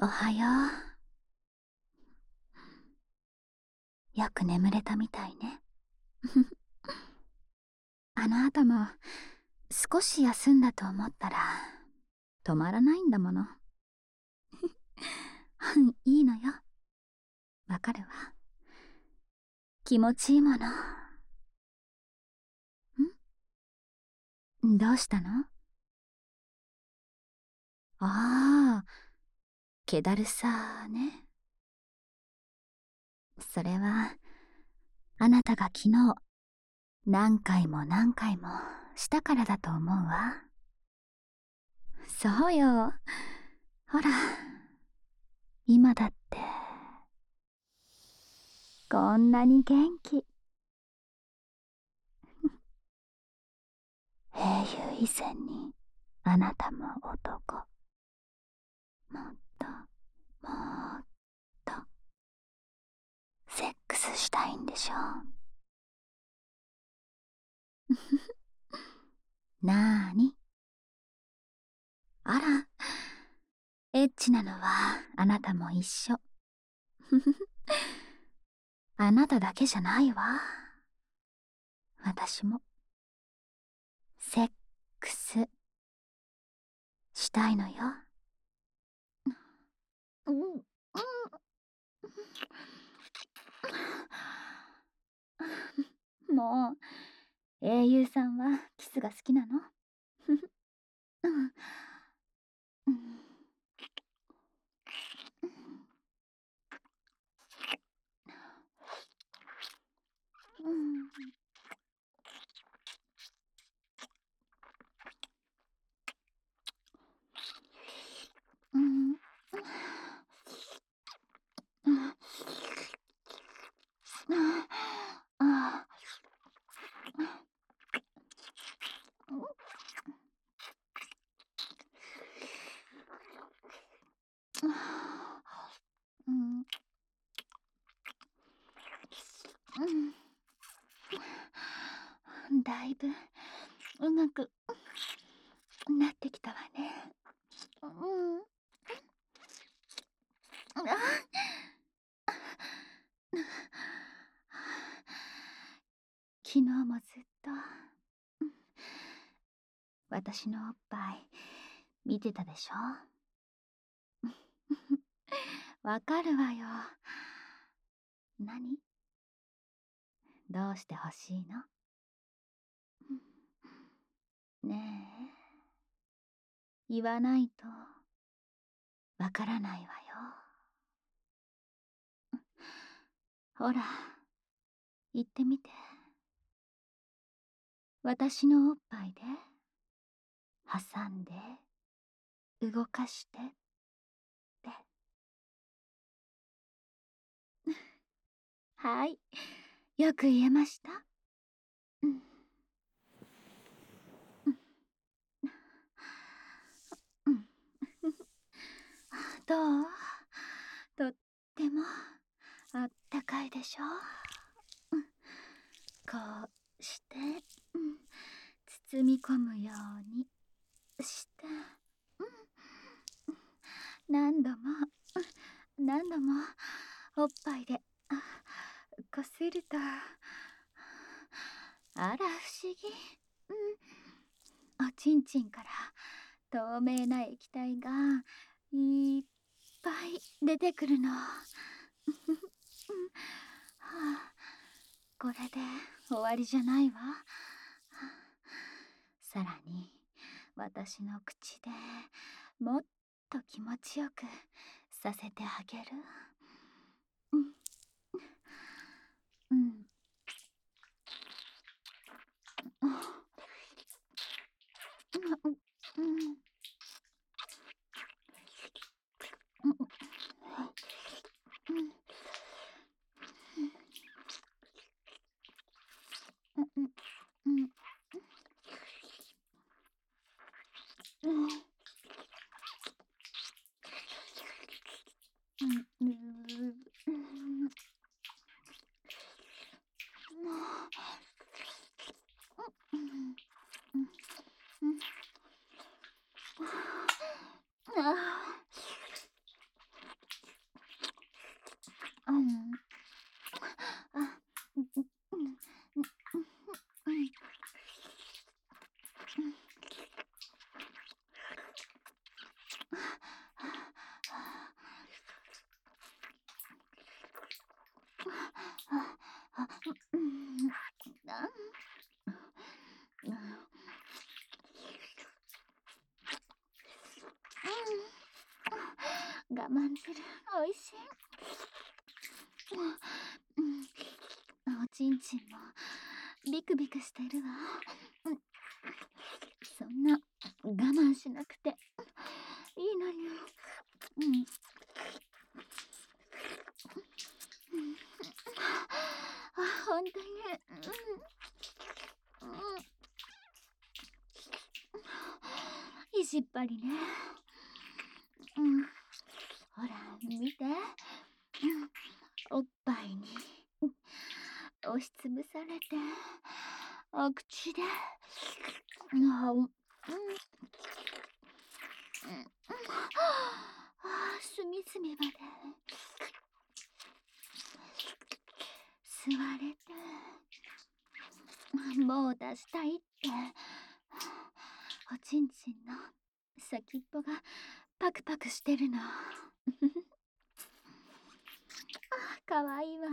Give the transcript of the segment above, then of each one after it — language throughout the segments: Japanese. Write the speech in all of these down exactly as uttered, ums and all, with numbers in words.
おはよう。よく眠れたみたいね。あの後も少し休んだと思ったら止まらないんだもの。いいのよ。わかるわ。気持ちいいもの。ん？どうしたの？ああ、気だるさね。それはあなたが昨日何回も何回もしたからだと思うわ。そうよ。ほら、今だってこんなに元気。英雄以前にあなたも男。もっともっとセックスしたいんでしょ？なーに？あら、エッチなのはあなたも一緒。あなただけじゃないわ。私もセックスしたいのよ。うん、うん、もう英雄さんはキスが好きなの？うん、うん、うん、うん、うん、あ、うん、うん、だいぶうまくなってきたわね。うん、あ、昨日もずっと私のおっぱい見てたでしょ？わかるわよ。何？どうして欲しいの？ねえ、言わないとわからないわよ。ほら、言ってみて。私のおっぱいで挟んで動かしてって。はい、よく言えました。うん、うん、どう？とってもあったかいでしょ？うん、こうして、うん、包み込むようにして、うん、何度も何度もおっぱいでこすると、あら不思議、うん、おちんちんから透明な液体がいっぱい出てくるの。はあ、これで終わりじゃないわ。さらに私の口でもっと気持ちよくさせてあげる。うん、うん、うん、うん、うん、うん、うん、うん、うん、うん、あ我慢汁おいしい。うん、おちんちんもビクビクしてるわ。うん、そんな我慢しなくていいのに。うん、うん、あ、本当に、うん、うん、意地っ張りね。うん、ほら見て、うん、おっぱいに押しつぶされて、お口で、うん、うん、うん、あ、隅々まで吸われて、もう出したいっておちんちんの先っぽがパクパクしてるの。かわいいわ。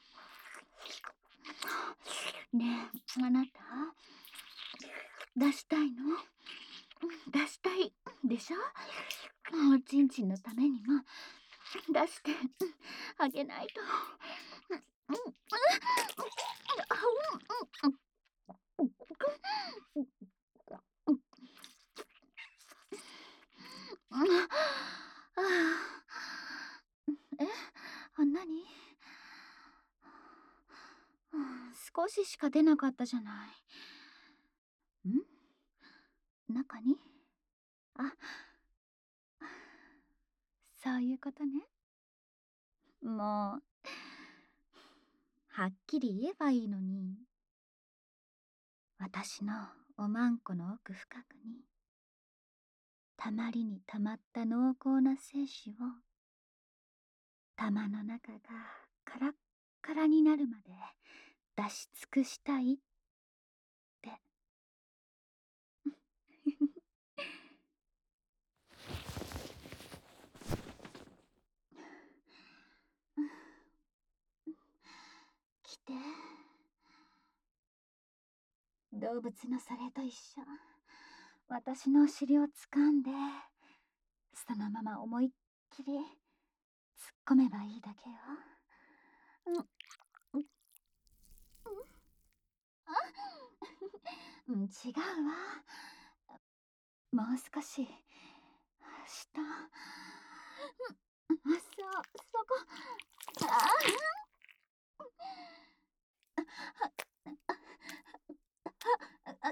ねえ、あなた出したいの？出したいでしょ？おちんちんのためにも出してあげないと。うん、うん、え、あ、なに？少ししか出なかったじゃない。ん？中に？あ、そういうことね。もう、はっきり言えばいいのに。私のおまんこの奥深くに、たまりにたまった濃厚な精子を、玉の中がカラッカラになるまで出し尽くしたいって。来て。動物のそれと一緒。私のお尻を掴んで、そのまま思いっきり突っ込めばいいだけよ。うん、うん、うん、違うわ。もう少し下。うん、そう、そこ。ああ、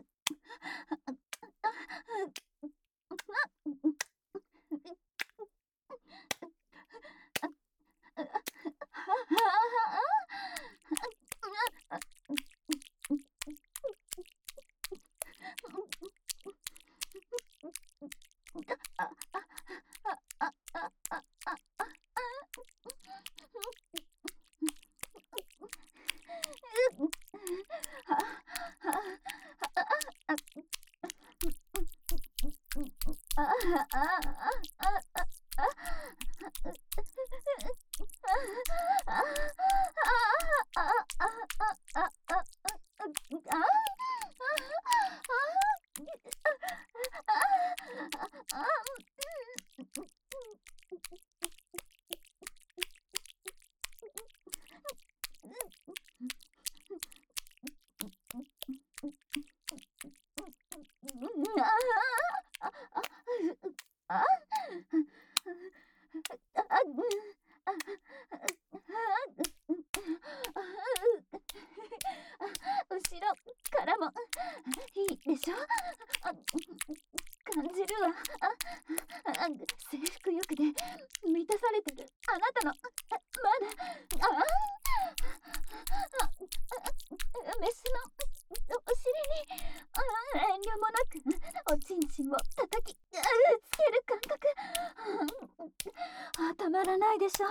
後ろからもいいでしょ？あ、感じるわ。あ、あ、征服欲で満たされてるあなたの、あ、まだ、あ、あ、メスのお尻に、あ、遠慮もなくおちんちんを叩きつける感覚、あ、たまらないでしょ？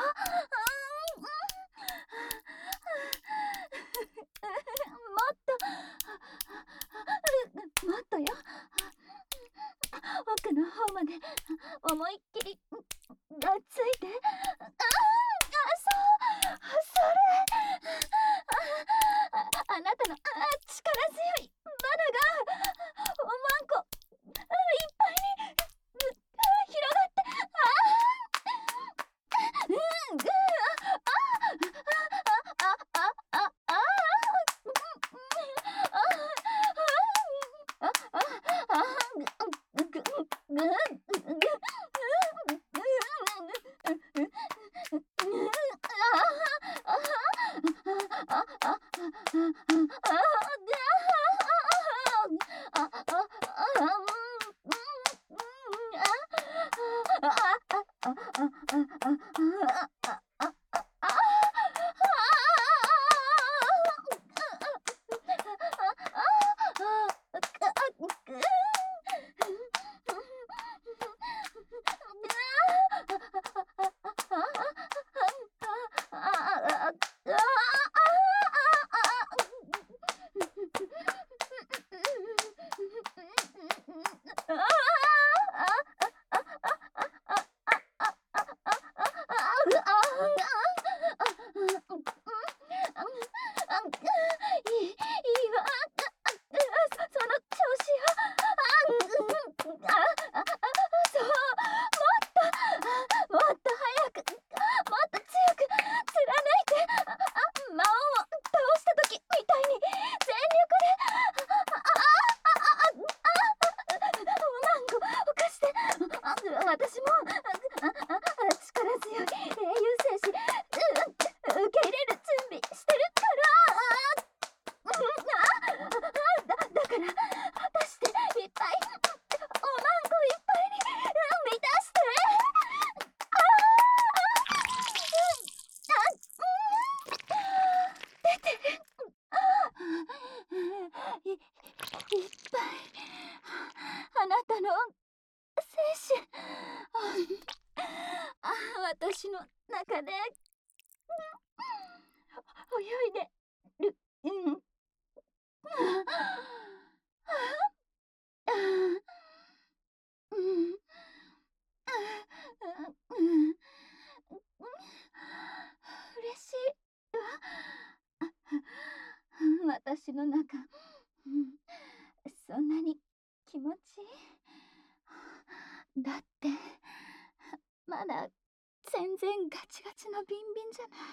もっと、もっとよ。奥の方まで思いっきりがっついて。ああ、そう、それ。あ、あなたの、あ、力強いバナがおまんこいっぱいに広がって、あ私の中で泳いでる。うん。うん。嬉しいわ。私の中、うん、そんなに気持ちいい。だってまだ全然ガチガチのビンビンじゃない。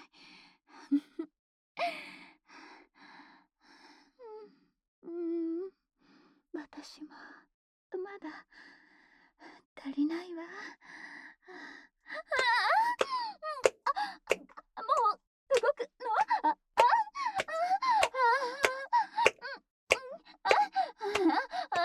うん、うん、私もまだ足りないわ。ああ、もう動くの？あ、あ、あ、あ、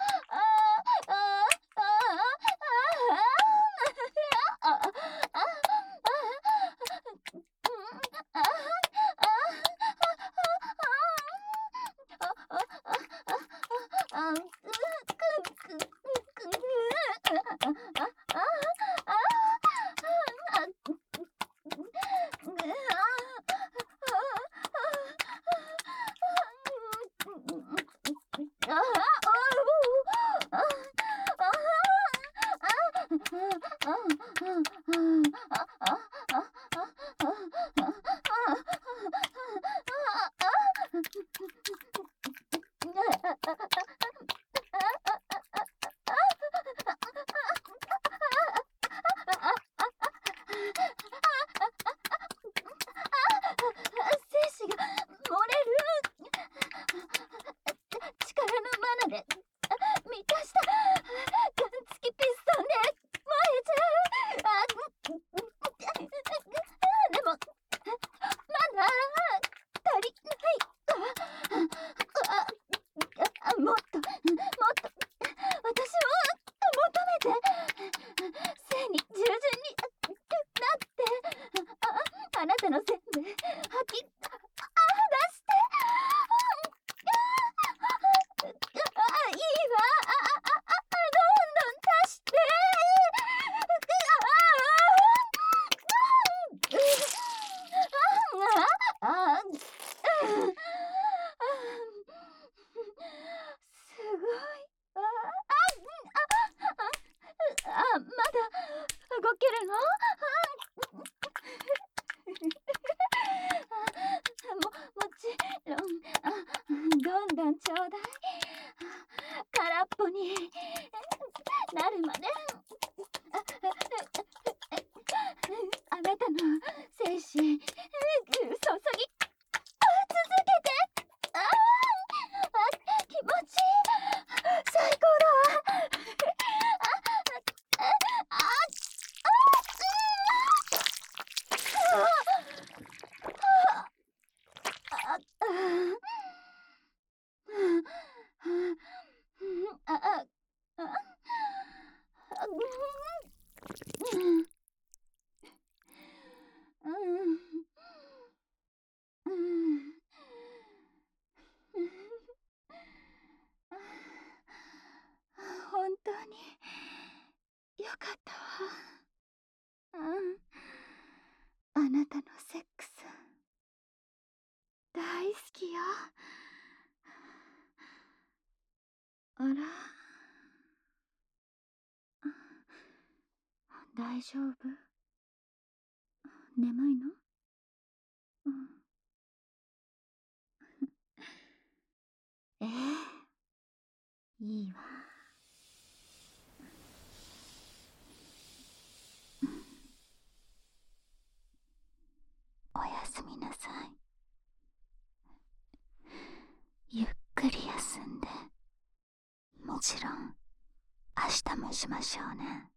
精子が漏れる。力の罠で満たしたガン付きピストンで燃えちゃう。あ、でもまだ足りない。あ、もっともっと私を求めて、性に従順になって、あ、あなたの全部吐き出して。あ、いいわ。あ、あ、あ、どんどん足して。あ、あ、あ、すごいわ。あ、あ、まだ動けるの？も、もちろん、あ、どんどんちょうだい。空っぽになるまで。あなたの精子注ぎ続けて。ああ、気持ちいい。最高だわ。 かったわ。うん。あなたのセックス大好きよ。あら、大丈夫？眠いの？うん。ええ、いいわ。おやすみなさい。ゆっくり休んで。もちろん明日もしましょうね。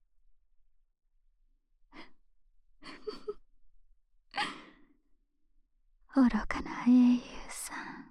愚かな英雄さん。